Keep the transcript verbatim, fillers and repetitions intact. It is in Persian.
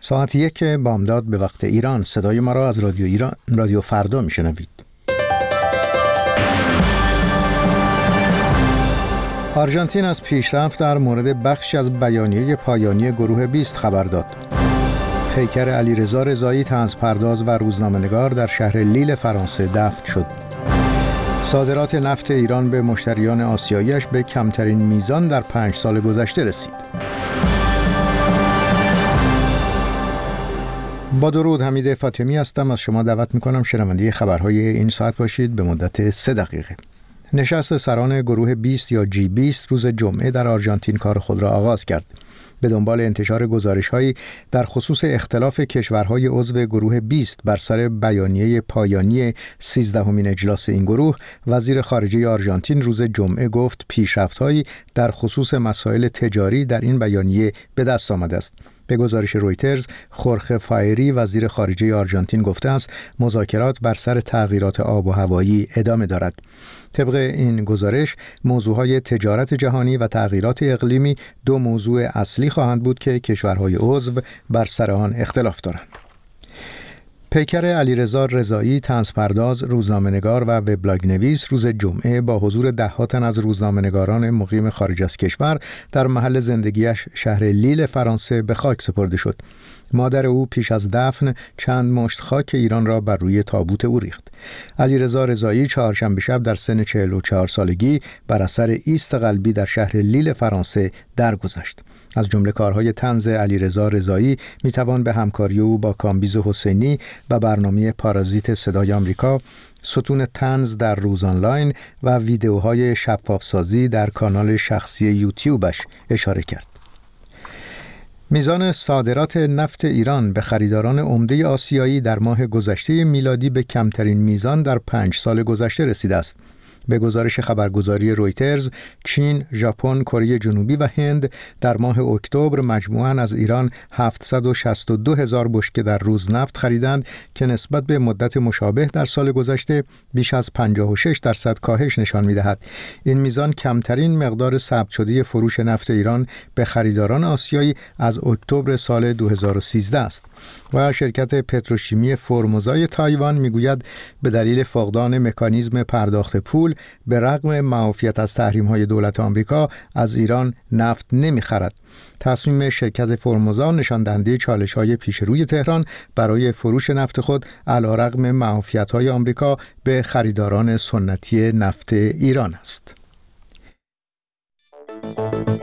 ساعت یک بامداد به وقت ایران. صدای ما را از رادیو ایران، رادیو فردا میشنوید. آرژانتین از پیشرفت در مورد بخشی از بیانیه پایانی گروه بیست خبر داد. پیکر علیرضا رضایی طنزپرداز و روزنامه‌نگار در شهر لیل فرانسه دفن شد. صادرات نفت ایران به مشتریان آسیایی‌اش به کمترین میزان در پنج سال گذشته رسید. با درود، حمید فاطمی هستم. از شما دعوت می‌کنم شنونده خبرهای این ساعت باشید به مدت سه دقیقه. نشست سران گروه بیست یا جی بیست روز جمعه در آرژانتین کار خود را آغاز کرد. به دنبال انتشار گزارش‌هایی در خصوص اختلاف کشورهای عضو گروه بیست بر سر بیانیه پایانی سیزدهمین اجلاس این گروه، وزیر خارجه آرژانتین روز جمعه گفت پیشرفت‌هایی در خصوص مسائل تجاری در این بیانیه به دست آمده است. به گزارش رویترز، خورخه فایری وزیر خارجه آرژانتین گفته است مذاکرات بر سر تغییرات آب و هوایی ادامه دارد. طبق این گزارش، موضوعهای تجارت جهانی و تغییرات اقلیمی دو موضوع اصلی خواهند بود که کشورهای عضو بر سر آن اختلاف دارند. پیکر علیرضا رضایی طنزپرداز، روزنامه‌نگار و وبلاگ نویس روز جمعه با حضور ده تن از روزنامه‌نگاران مقیم خارج از کشور در محل زندگیش شهر لیل فرانسه به خاک سپرده شد. مادر او پیش از دفن چند مشت خاک ایران را بر روی تابوت او ریخت. علیرضا رضایی چهارشنبه شب در سن چهل و چهار سالگی بر اثر ایست قلبی در شهر لیل فرانسه درگذشت. از جمله کارهای طنز علیرضا رضایی میتوان به همکاری او با کامبیز حسینی و برنامه پارازیت صدای آمریکا، ستون طنز در روز آنلاین و ویدیوهای شفافسازی در کانال شخصی یوتیوبش اشاره کرد. میزان صادرات نفت ایران به خریداران عمده آسیایی در ماه گذشته میلادی به کمترین میزان در پنج سال گذشته رسیده است. به گزارش خبرگزاری رویترز، چین، ژاپن، کره جنوبی و هند در ماه اکتبر مجموعاً از ایران هفتصد و شصت و دو هزار بشکه در روز نفت خریدند که نسبت به مدت مشابه در سال گذشته بیش از پنجاه و شش درصد کاهش نشان می‌دهد. این میزان کمترین مقدار ثبت شده فروش نفت ایران به خریداران آسیایی از اکتبر سال دو هزار و سیزده است. و شرکت پتروشیمی فرموزای تایوان میگوید به دلیل فقدان مکانیزم پرداخت پول به رغم معافیت از تحریم‌های دولت آمریکا از ایران نفت نمی‌خرد. تصمیم شرکت فرموزا نشان دهنده چالش‌های پیش روی تهران برای فروش نفت خود علیرغم معافیت‌های آمریکا به خریداران سنتی نفت ایران است.